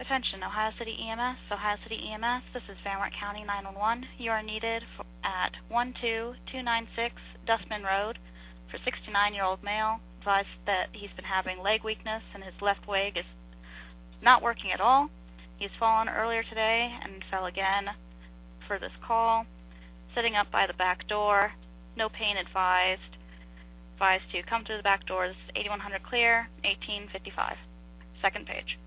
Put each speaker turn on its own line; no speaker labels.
Attention, Ohio City EMS. Ohio City EMS, this is Van Wert County 911. You are needed at 12296 Dustman Road for 69-year-old male. Advised that he's been having leg weakness and his left leg is not working at all. He's fallen earlier today and fell again for this call. Sitting up by the back door, no pain advised. Advised to come through the back door. This is 8100 clear, 1855. Second page.